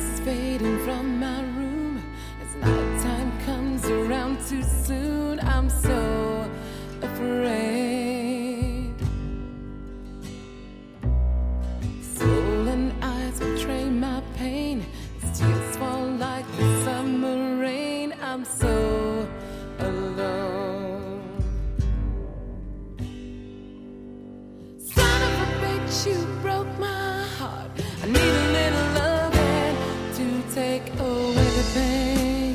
is fading from my room as nighttime comes around too soon. I'm so afraid. Swollen eyes betray my pain as tears fall like the summer rain. I'm so alone. Son of a bitch, you broke my heart. I need a little loving to take away the pain.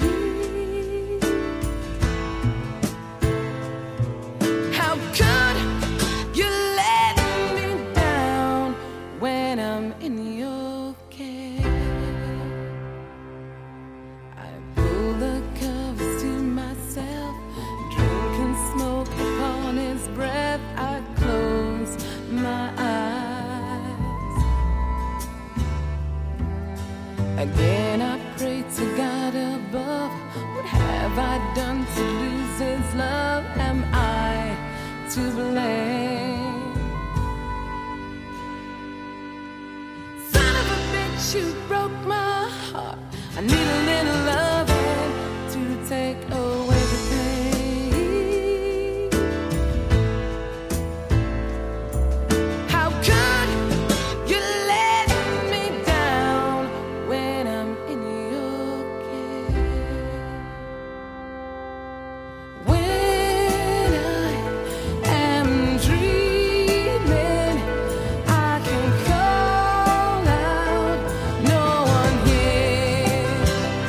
How could you let me down when I'm in your care? I pull the covers to myself, drink and smoke upon his breath. I close my eyes. Again I pray to God above. What have I done to lose his love? Am I to blame? Son of a bitch, you broke my heart. I need a little loving to take away the pain. How could you let me down when I'm in your care? When I am dreaming, I can call out, no one hears.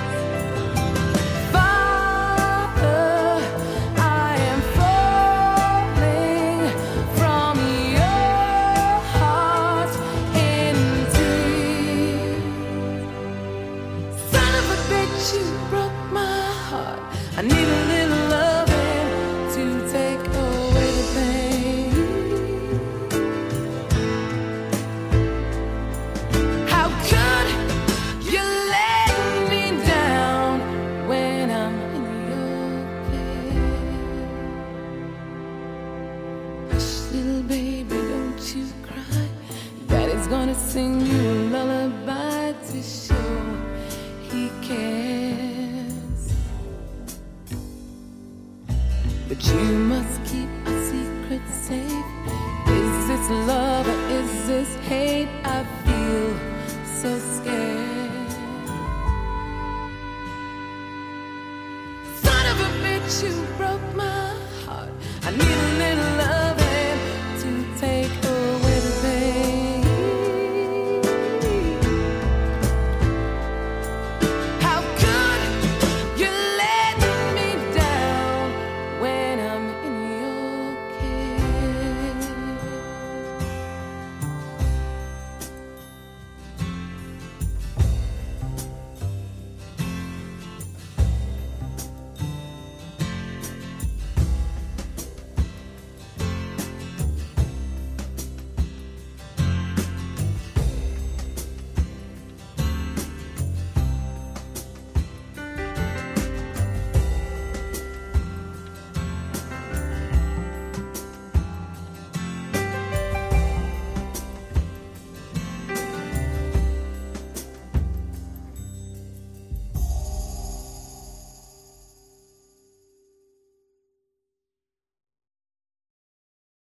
Father, I am falling from your heart in tears. Son of a bitch, you broke my heart. I need a little loving to take away the pain. How could you let me down when I'm in your care? Hush, little baby, don't you cry. Daddy's gonna sing you a lullaby to show he cares. But you must keep our secret safe. Is this love or is this hate? I feel so scared. Son of a bitch, you broke my heart. I need a little